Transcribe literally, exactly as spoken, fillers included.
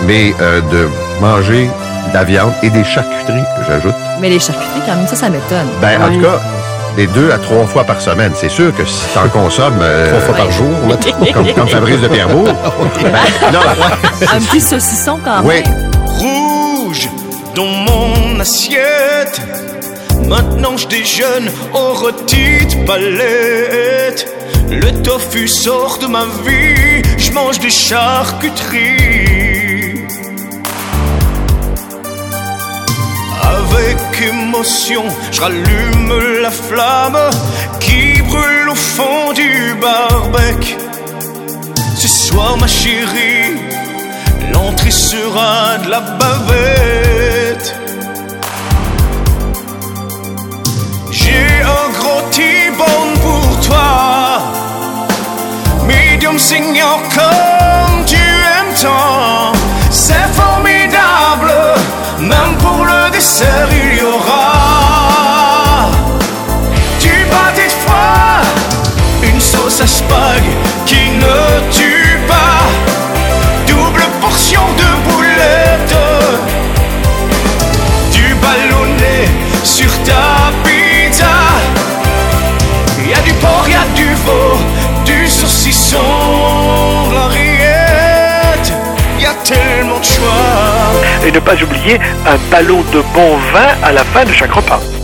mais euh, de manger de la viande et des charcuteries, j'ajoute. Mais les charcuteries, quand même, ça, ça m'étonne. Ben, Ouais. en tout cas, des deux à trois fois par semaine. C'est sûr que si t'en consommes... euh, Trois fois par jour, mettons. Comme, comme Fabrice de Pierrebourg. Ben, non, Un petit saucisson, quand oui. même. Rouge dans mon assiette. Maintenant je déjeune au rôti de palette. Le tofu sort de ma vie, je mange des charcuteries. Avec émotion, je rallume la flamme qui brûle au fond du barbecue. Ce soir ma chérie, l'entrée sera de la bavette. J'ai un gros T-bone pour toi, medium saignant comme tu aimes tant. C'est formidable, même pour le dessert il y aura du pâté de foie, une sauce à spag qui ne tue pas, double portion de boulettes, du ballonné sur ta pizza. Y a du porc, y a du veau, du saucisson, de la rillette, y a tellement de choix. Et ne pas oublier un ballot de bon vin à la fin de chaque repas.